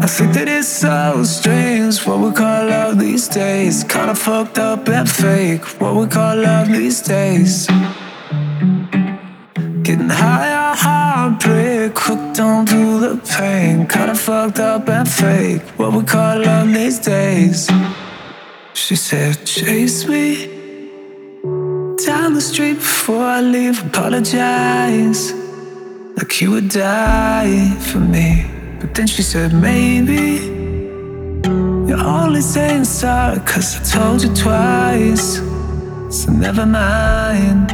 I think that it's so strange what we call love these days. Kinda fucked up and fake what we call love these days. Getting higher, heartbreak, hooked on to the pain. Kinda fucked up and fake what we call love these days. She said, chase me down the street before I leave. Apologize like you would die for me. But then she said, maybe you're only saying sorry 'cause I told you twice. So never mind.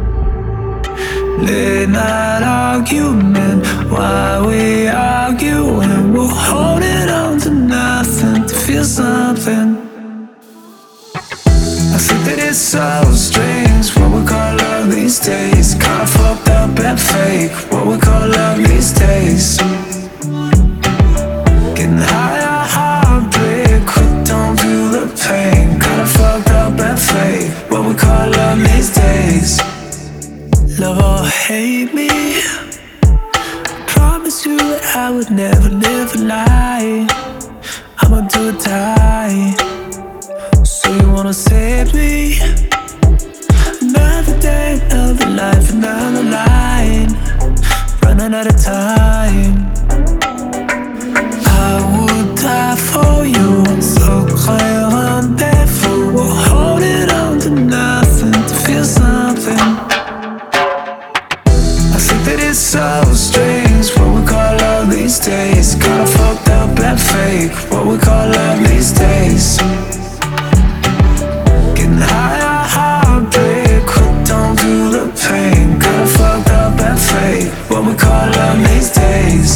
Late night argument, why we arguing? We're holding on to nothing to feel something. I think that it's so strange what we call love these days. Kinda fucked up and fake what we call love these days. Getting higher, heartbreak, hooked on to the pain. Kinda fucked up and fake what we call love these days. Love or hate me, promise you that I would never live a lie. I'ma do or die. So you wanna save me? Another day, another life, another line. Running out of time. I would die for you. So clear and painful. We're holding on to nothing to feel something. I think that it's so strange what we call love these days. Kinda fucked up and fake what we call love these days. Getting higher, heartbreak, hooked on to the pain. Kinda fucked up and fake what we call love these days.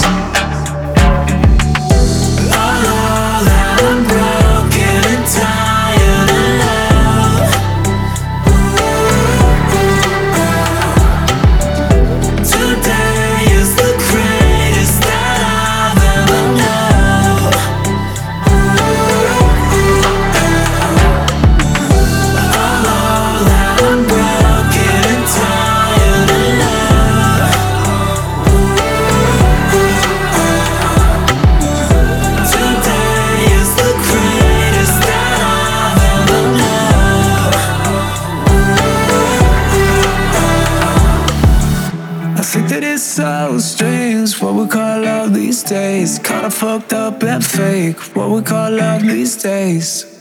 I think that it's so strange what we call love these days. Kinda fucked up and fake what we call love these days.